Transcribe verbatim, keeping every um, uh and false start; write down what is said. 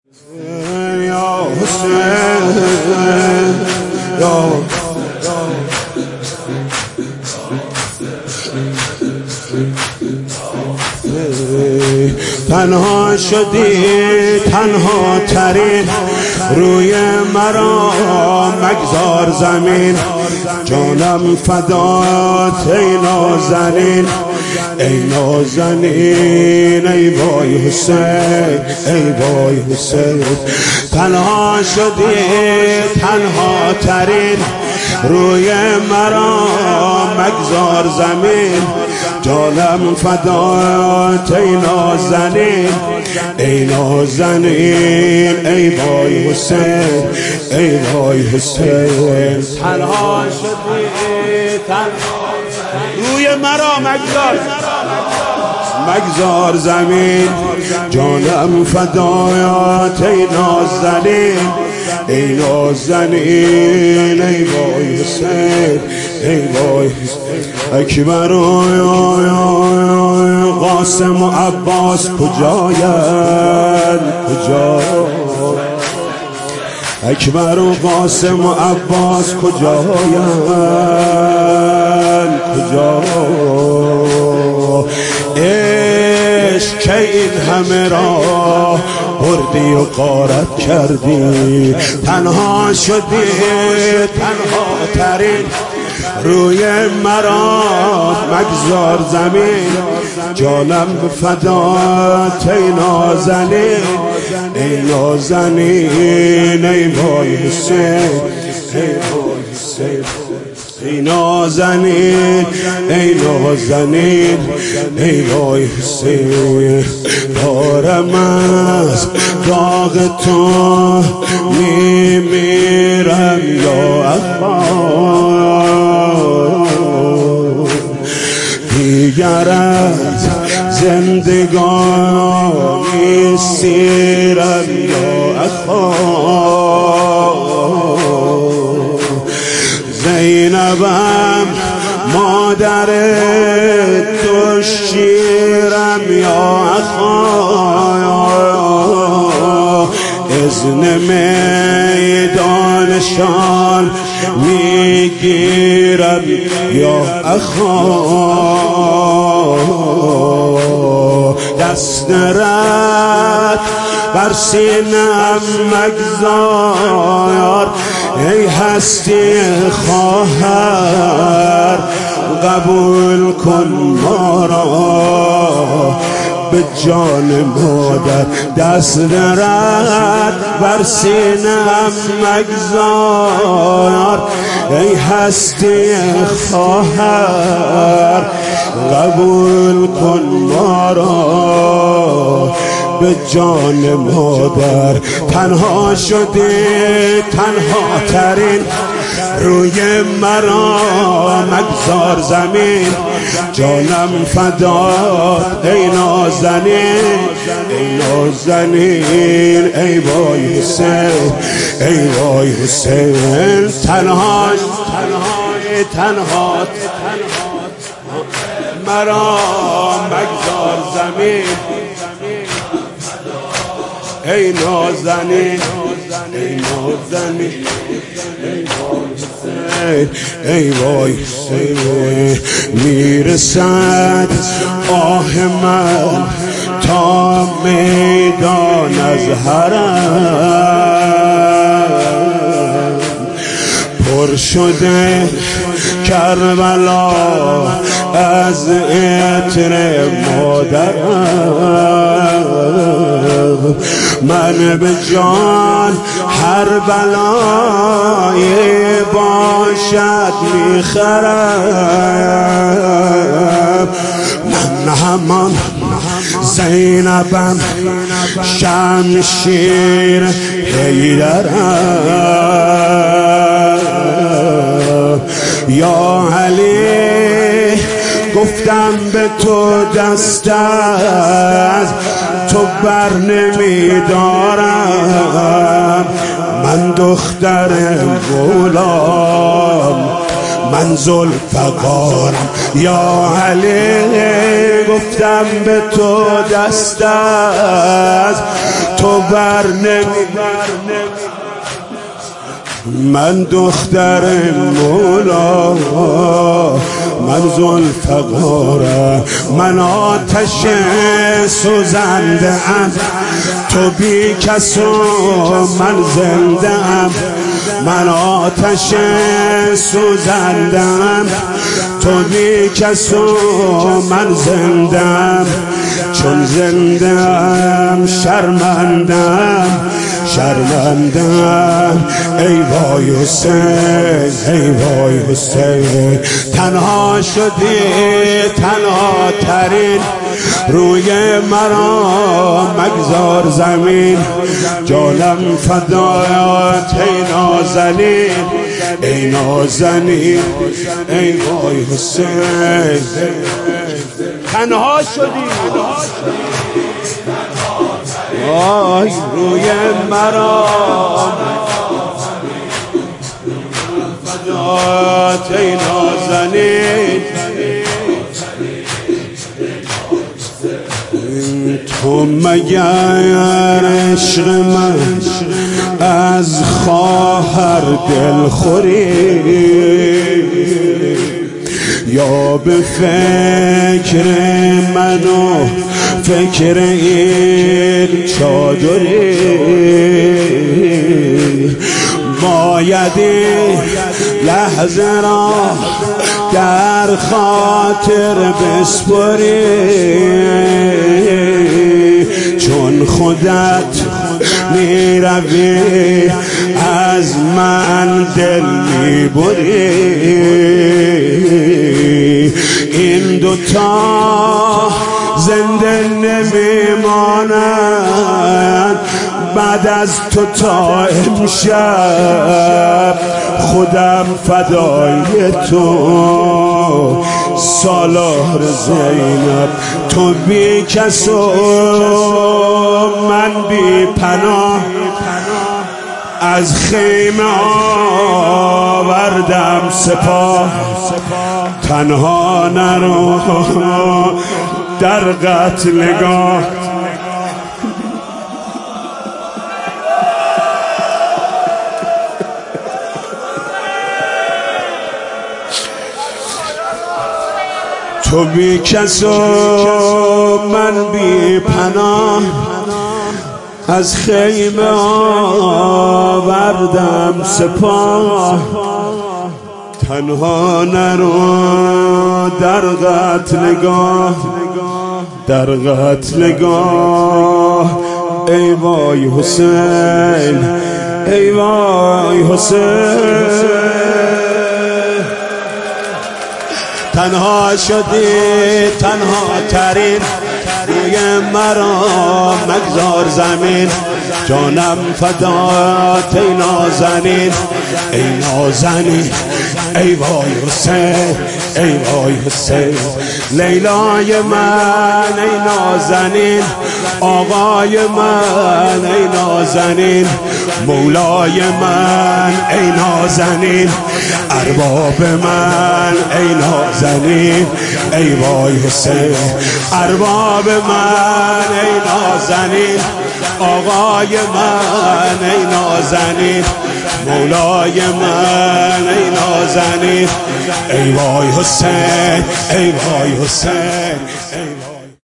یا حسین یا تنها شدی تنها ترین روی مرا مگذار زمین جانم فدات ای نازنین ای نازنین ای وای حسین ای وای حسین تنها شدی تنها ترین روی مرا مگذار زمین جانم فدات ای نازنین ای نازنین ای وای حسین ای وای حسین تنها شدی تنها روی مرا مگذار مگذار زمین جانم فدایات ای نازنین ای نازنین ای وای حسین ای وای اکبر و قاسم و عباس کجاین کجا اکبر و قاسم و عباس کجاین کجا عشق که این همه را بردی و غارت کردی تنها شدی تنها ترین روی مرا مگذار زمین جانم فدات ای نازنین ای نازنین ای وای حسین ای وای حسین ای نازنین ای نازنین ی وای حسین دارم از داغ تو میمیرم یا اخوان دیگر از زندگانی سیرم یا اخوان زینبم مادر تو شیرم یا اخوان اذن میدانشان میگیرم یا اخوان دست رد بر سینم مگذار ای هستی خواهر قبول کن ما را به جان مادر دست رد بر سینم مگذار ای هستی خواهر قبول کن ما را به جان مادر تنها شده تنها ترین روی مرا مگذار زمین جانم فدات ای نازنین ای نازنین ای وای حسین ای وای حسین تنها تنها تنها مرا مگذار زمین ای نازنین ای نازنین ای وای حسین میرسد آه من تا میدان از حرم پر شده کربلا از عطر مادرم من به جان هر بلایی باشد میخرم من همان زینبم شمشیر حیدرم یا علی گفتم به تو دست از تو بر نمیدارم من دختر غلام من ذوالفقارم یا علی گفتم به تو دست از تو بر نمی من دختر مولا من ذوالفقارم من آتش سوزنده ام تو بی کس و من زنده ام من آتش سوزنده ام تو بی کس و من زنده ام چون زنده ام شرمندم شرمندم ای وای حسین ای وای حسین تنها شدی تنها ترین روی مرا مگذار زمین جانم فدایت ای نازنین ای نازنین ای وای حسین تنها شدی آی روی مرا فدایت ای نازنین تو مگر عشق من از خواهر دلخوری یا به فکر من و فکر این چادری بایدی لحظه را در خاطر بسپری چون خودت می روی از من دل می بری این دوتا زنده نمی مانند بعد از تو تا امشب خودم فدای تو سالار زینب تو بی کس و من بی پناه از خیمه آوردم سپاه تنها نرو در قتلگاه تو بی کس و من بی پناه از خیمه آوردم سپاه تنها نرو در قتلگاه در قتلگاه ای وای حسین ای وای حسین تنها شدی تنها ترین روی مرا مگذار زمین جانم فدایت ای نازنین ای نازنین ای وای حسین ای وای حسین لیلای من ای نازنین آقای من ای نازنین مولای من ای نازنین ارباب من ای نازنین ای وای حسین ارباب من ای نازنین آقای من ای نازنین مولای من ای نازنین ای وای حسین ای وای حسین ای وای